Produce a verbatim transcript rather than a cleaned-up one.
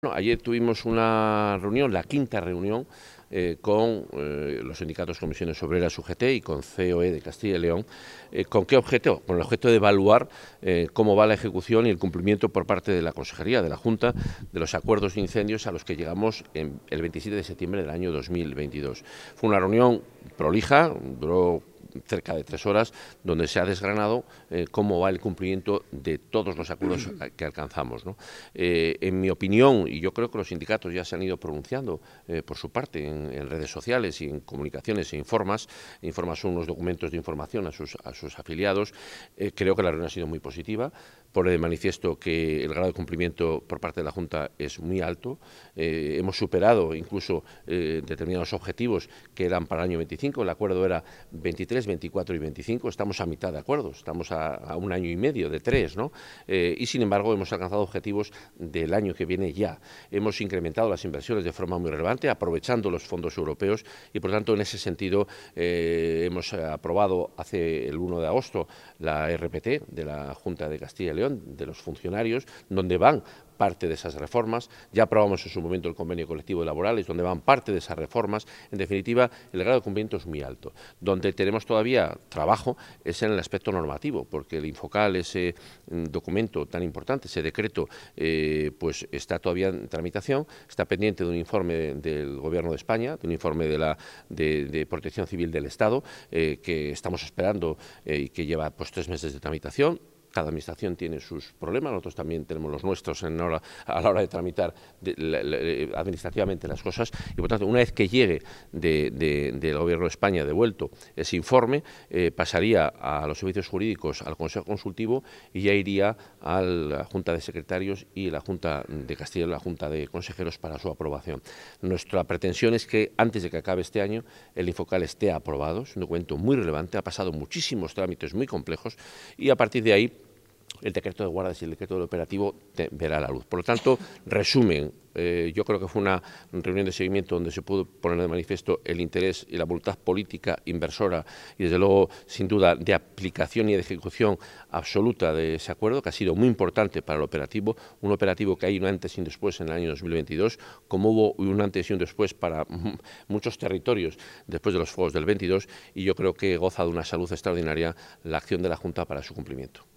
Bueno, ayer tuvimos una reunión, la quinta reunión, eh, con eh, los sindicatos Comisiones Obreras U G T y con C O E de Castilla y León. Eh, ¿Con qué objeto? Con el objeto de evaluar eh, cómo va la ejecución y el cumplimiento por parte de la Consejería, de la Junta, de los acuerdos de incendios a los que llegamos en el veintisiete de septiembre del año dos mil veintidós. Fue una reunión prolija, duró cerca de tres horas, donde se ha desgranado eh, cómo va el cumplimiento de todos los acuerdos que alcanzamos, ¿no? Eh, en mi opinión, y yo creo que los sindicatos ya se han ido pronunciando eh, por su parte en, en redes sociales y en comunicaciones e informas, informas son unos documentos de información a sus, a sus afiliados, eh, creo que la reunión ha sido muy positiva, pone de manifiesto que el grado de cumplimiento por parte de la Junta es muy alto, eh, hemos superado incluso eh, determinados objetivos que eran para el año veinticinco, el acuerdo era veintitrés, veinticuatro y veinticinco, estamos a mitad de acuerdos, estamos a, a un año y medio de tres, ¿no? Eh, y sin embargo hemos alcanzado objetivos del año que viene ya. Hemos incrementado las inversiones de forma muy relevante, aprovechando los fondos europeos y por tanto en ese sentido eh, hemos aprobado hace el uno de agosto la R P T de la Junta de Castilla y León, de los funcionarios, donde van parte de esas reformas, ya aprobamos en su momento el convenio colectivo de laborales, donde van parte de esas reformas. En definitiva, el grado de cumplimiento es muy alto. Donde tenemos todavía trabajo es en el aspecto normativo, porque el Infocal, ese documento tan importante, ese decreto, eh, pues está todavía en tramitación, está pendiente de un informe de, del Gobierno de España, de un informe de la de, de Protección Civil del Estado, eh, que estamos esperando eh, y que lleva pues tres meses de tramitación. Cada administración tiene sus problemas, nosotros también tenemos los nuestros en hora, a la hora de tramitar de, la, la, administrativamente las cosas y, por tanto, una vez que llegue de, de, del Gobierno de España devuelto ese informe, eh, pasaría a los servicios jurídicos, al Consejo Consultivo y ya iría a la Junta de Secretarios y la Junta de Castilla y la Junta de Consejeros para su aprobación. Nuestra pretensión es que antes de que acabe este año el Infocal esté aprobado, es un documento muy relevante, ha pasado muchísimos trámites muy complejos y a partir de ahí el decreto de guardas y el decreto del operativo te, verá la luz. Por lo tanto, resumen, eh, yo creo que fue una reunión de seguimiento donde se pudo poner de manifiesto el interés y la voluntad política inversora y, desde luego, sin duda, de aplicación y de ejecución absoluta de ese acuerdo, que ha sido muy importante para el operativo, un operativo que hay un antes y un después en el año dos mil veintidós, como hubo un antes y un después para muchos territorios después de los fuegos del veintidós, y yo creo que goza de una salud extraordinaria la acción de la Junta para su cumplimiento.